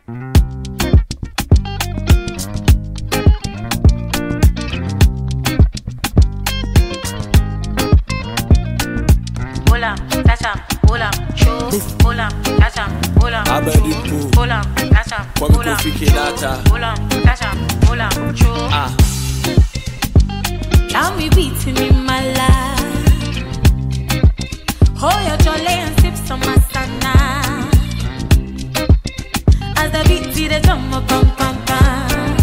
Hola, tacham, hola, show, hola, tacham, hola, show, hola, tacham, hola, hola, tacham, hola, show. Now me beating in my life. Hold your jolly and sip some masana. As the beat see the drum pam pam pam.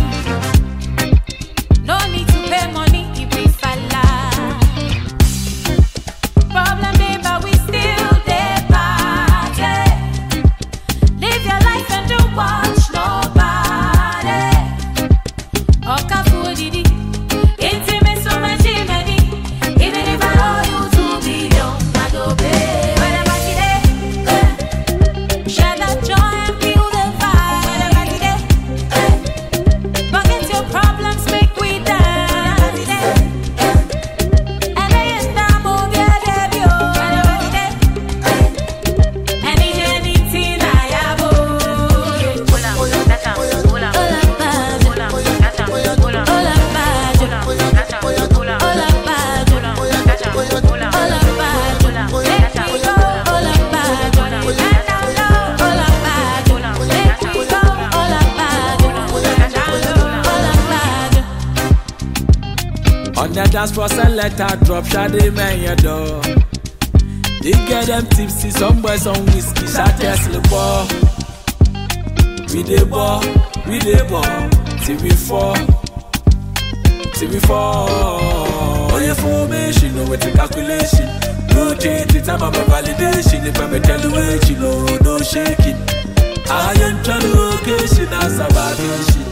No need to pay money if we falla. Problem day, but we still there party. Live your life and don't watch nobody. Oka foodidi, intimate so much money. Even if I owe you 2 billion, I go pay. Whatever today, share that joy and feel the vibe. Whatever today, forget your problems, make we dance today. And I am down over your debut. Whatever today, anything I have. Hola, tacham, hola, hola, tacham, hola, hola, tacham, hola, tacham, hola, hola, tacham, hola, hola, On the dance floor, select a drop, shawty man your door. They get them tipsy, some boys on whiskey, shot Tesla ball. We dey ball, till we fall. On your formation, no with the calculation. No change, it's time of validation. If I'm tell you what you know, no shaking. I ain't trying to location as a vacation.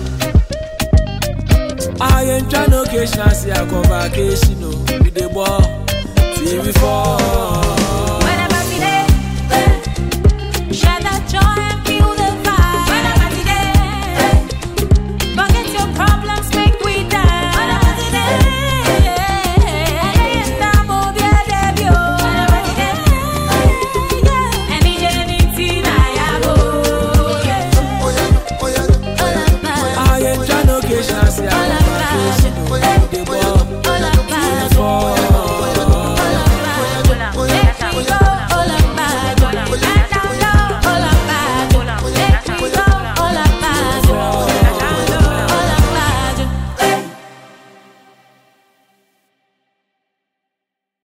I ain't trying to occasion as a vacation. We dey ball, till we fall.